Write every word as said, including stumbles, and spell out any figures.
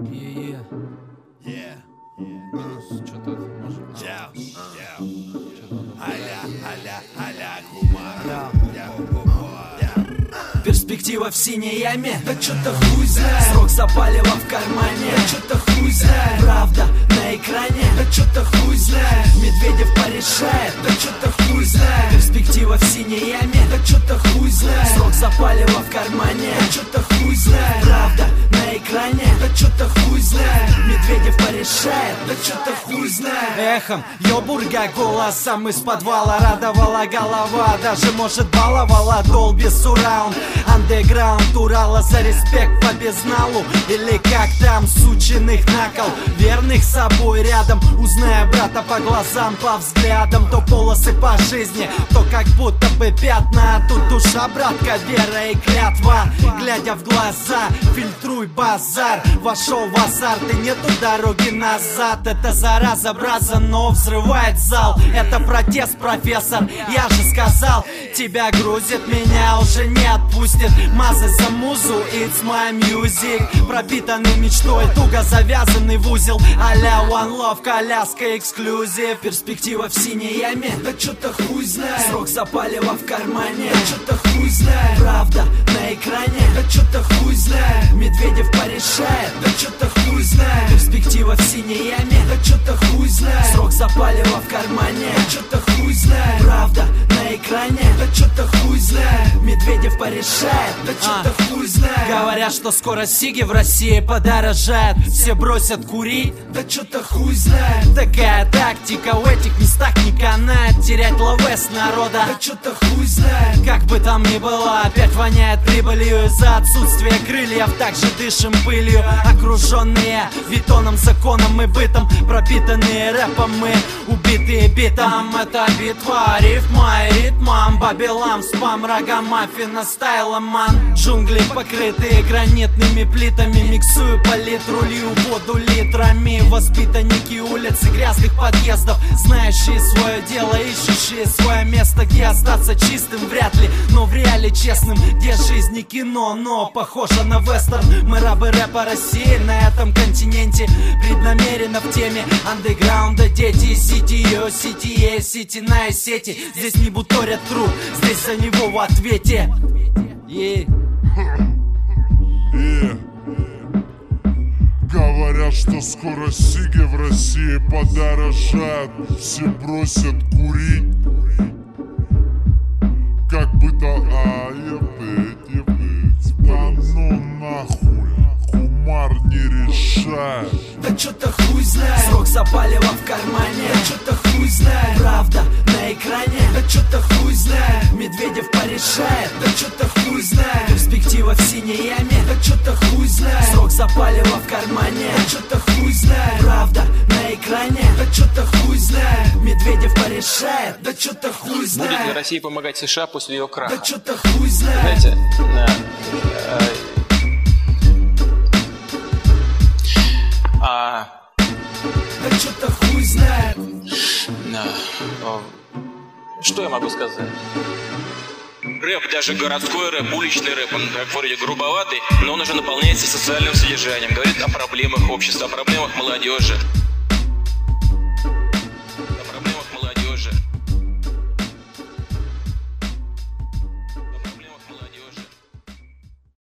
Е-е. Что-то может. Перспектива в синей яме, да чё-то хуй знает. Срок запалива в кармане, да чё-то хуй знает. Правда на экране, да чё-то хуй знает. Медведев порешает, да чё-то хуй знает. Перспектива в синей яме, да чё-то хуй знает. Срок запалива в кармане, да чё-то хуй знает. Правда на экране, да чё-то хуй знает. Медведев порешает, да чё-то хуй знает. Эхом ёбурга голосом из подвала радовала голова, даже может баловала Долби Сураунд. Андеграунд Урала за респект по безналу. Или как там, сучиных накол, верных собой рядом. Узная брата по глазам, по взглядам. То полосы по жизни, то как будто бы пятна. А тут душа, братка, вера и клятва. Глядя в глаза, фильтруй базар. Вошел в азарт и нету дороги назад. Это зараза, браза, но взрывает зал. Это протест, профессор, я же сказал. Тебя грузит, меня уже не отпустит. Мазы за музу, it's my music. Пропитанный мечтой, туго завязанный в узел. А-ля One Love, коляска эксклюзив. Перспектива в синей яме, да чё-то хуй знает. Срок запалива в кармане, да чё-то хуй знает. Правда на экране, да чё-то хуй знает. Медведев порешает, да чё-то хуй знает. Перспектива в синей яме, да чё-то хуй знает. Срок запалива в кармане, да чё-то хуй знает. Правда на экране, да чё-то хуй знает. Медведев порешает, да чё-то а. хуй знает. Говорят, что скоро сиги в России подорожают. Все бросят курить, да чё-то хуй знает. Такая тактика в этих местах не канает. Терять ловес народа, да чё-то хуй знает. Как бы там ни было, опять воняет прибылью. Из-за отсутствия крыльев также дышим пылью. Окруженные бетоном, законом и бытом, пропитанные рэпом мы, убитые битом. Это битва, рифма и ритмом. Бабилам, спам, рагамаффина, стайлом, ман. Джунгли, покрытые гранитными плитами. Миксую палитру, лью воду литрами. Воспитанники улиц и грязных подъездов, знающие свое дело, ищущие свое место. Где остаться чистым вряд ли, но в реале честным. Где жизнь не кино, но похоже на вестерн. Мы рабы рэпа России на этом континенте, преднамеренно в теме андеграунда. Дети сити, ее сити, сити на сети. Здесь не буторят труп, здесь за него в ответе. Yeah. Yeah. Говорят, что скоро сиги в России подорожают. Все бросят курить. Как бы то, а, ебать, ебать. Да ну нахуй, Кумар не решает. Да чё-то хуй знает. Срок запалива в кармане, да чё-то хуй знает. Правда на экране, да чё-то хуй знает. Медведев порешает, да чё-то хуй знает. Перспектива в синей яме, да чё-то хуй знает. Срок запалива в кармане, да чё-то хуй знает. Правда на экране, да чё-то хуй знает. Медведев порешает, да чё-то хуй знает. Будет ли Россия помогать США после ее краха? Да чё-то хуй знает. Знаете, да, э, а, да чё-то хуй знает. Да, о, что я могу сказать? Рэп, даже городской рэп, уличный рэп, он вроде грубоватый, но он уже наполняется социальным содержанием, говорит о проблемах общества, о проблемах молодежи.